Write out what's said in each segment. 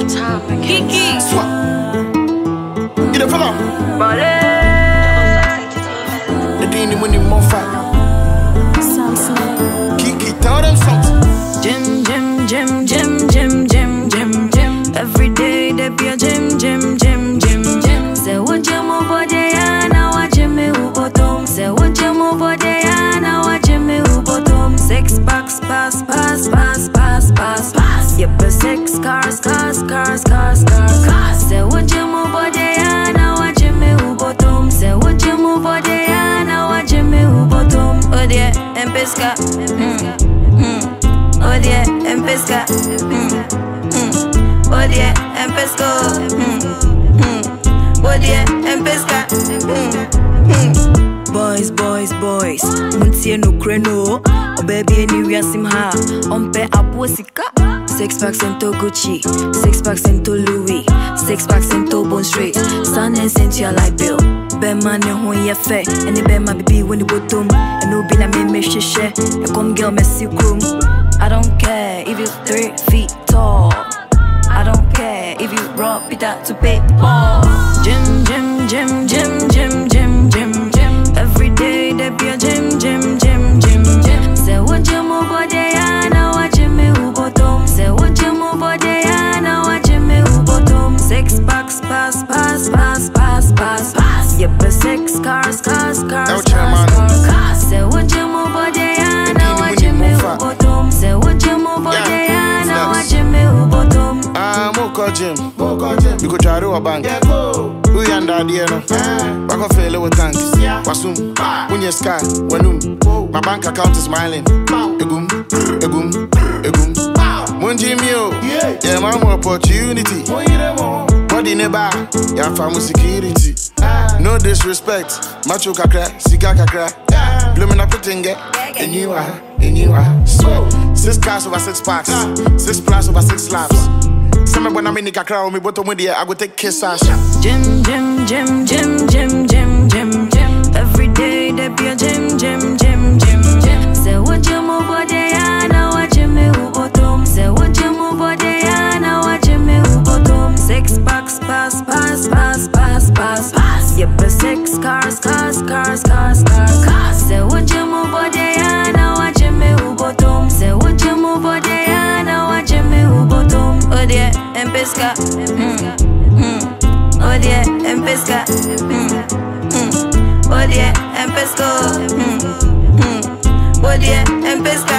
Kiki. Swap. Get a fellow. The Dini money more fat. Kiki, tell them something. Gym. Every day there be a gym. Say what you move body and now I gym me ubotom. Say what you move body and now I gym me ubotom. 6 packs pass. Yep, 6 cars. Say what you move body and now I gym me ubotom. Say what you move body and now I gym me ubotom. Oh dear, and pesca. Oh dear, and pesca. Oh dear, and pesco. Oh dear, and pesca. Boys. Muntie no kreno. Oh baby, anywhere sim ha. Ompe aposika. 6 packs into Gucci, 6 packs into Louis, 6 packs into Bond Street. Sun and Cynthia like Bill. Ben man who ye fe, and the ben my baby when the bottom. And no be na me share. A come girl messy room. I don't care if you 3 feet tall. I don't care if you rock it out to pay ball. Gym. Every day there be a gym. Say what you move body and now I gym me ubotom. Say what you move body and now I gym me ubotom. 6 packs pass. Yep, 6 cars. Say what you move body and now I gym me ubotom. Say what you move body and now I gym me ubotom. Moko gym. You could try to a bank. Who yanda dieno? Back of fail with tanks. Wasum. Unye sky. Wanum. My bank account is smiling. Egum. Munji mio. Yeah, man, more opportunity. Body neba. Yeah, family security. No disrespect. Macho kakra. Sika kakra. Blooming up pretenge. And you are. Sweat. 6 cars over 6 packs. 6 plus over 6 laps. Summer when I'm in the kakra, me bottom with the I go take kiss ass. Gym. Every day there be a gym. Say what you move body and now I gym me ubotom. Say what you move body and now I gym me ubotom. 6 packs pass. Yep, 6 cars. Say what you move body and now I gym me ubotom. Say what you move body and now I gym me ubotom. Oh dear, and pesca. Oh dear, and pesca. Oh dear, and pesco. Oh dear, and pesca.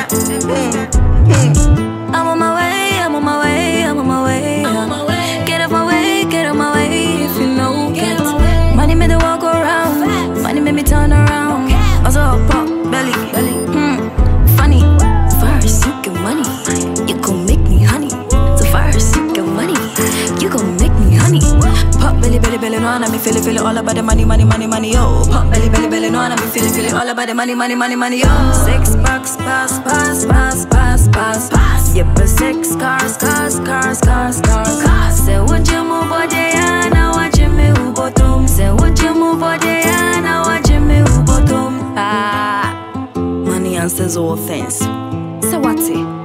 I'm on my way. Get off my way if you know it. Money made the walk around. Money made me turn around. Also pop belly. Funny. First you get money, you gon' make me honey. So first you get money, you gon' make me honey. Pop belly, no I me feel all about the money, yo. Pop belly, no I me feel all about the money, yo. 6 packs pass. Yep, 6 cars. Say what you move body and now I gym me ubotom. Say what you move body and now I gym me ubotom. Money answers all things. So what's it?